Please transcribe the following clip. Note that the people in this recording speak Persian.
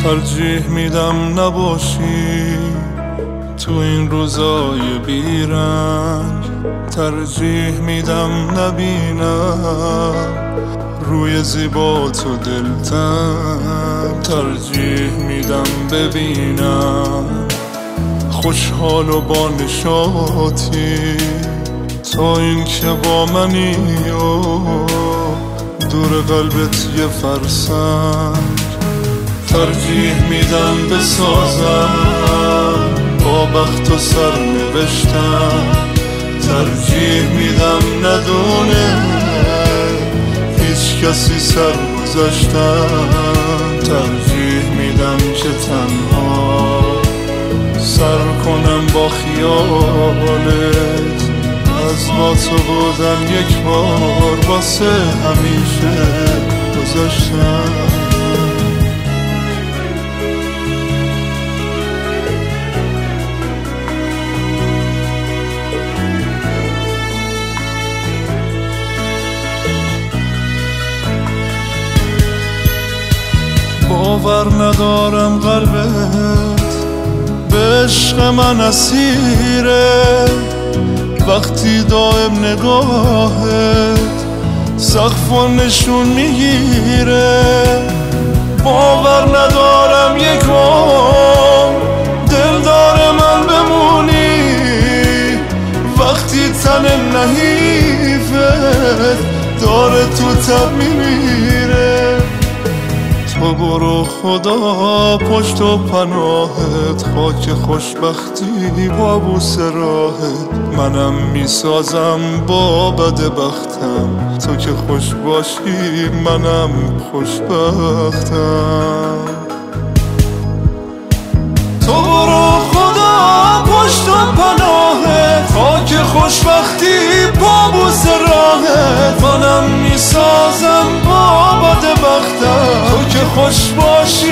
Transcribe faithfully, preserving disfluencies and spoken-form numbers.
ترجیح میدم نباشی تو این روزای بیرنگ، ترجیح میدم نبینم روی زیبا تو دلتنگ، ترجیح میدم ببینم خوشحال و با نشاطی تا این که با منی و دور قلبت یه فرسنگ. ترجیح میدم بسازم با بخت و سر نوشتم، ترجیح میدم ندونه هیچ کسی سر گذاشتم، ترجیح میدم که تنها سر کنم با خیالت، از با تو بودم یک بار واسه همیشه گذاشتم. باور ندارم قلبت به عشق من اسیره، وقتی دائم نگاهت سقف و نشون میگیره. باور ندارم یک عمر دلدار من بمونی، وقتی تنم نحیفت داره تو تب میمیره. تو برو خدا پشت و پناهت، خاک خوشبختی با بوس راهت، منم میسازم با بد بختم، تو که خوش باشی منم خوشبختم. تو برو خدا پشت و پناهت، خاک خوشبختی با بوس راهت، منم میسازم با بد بختم، تو که خوش باشی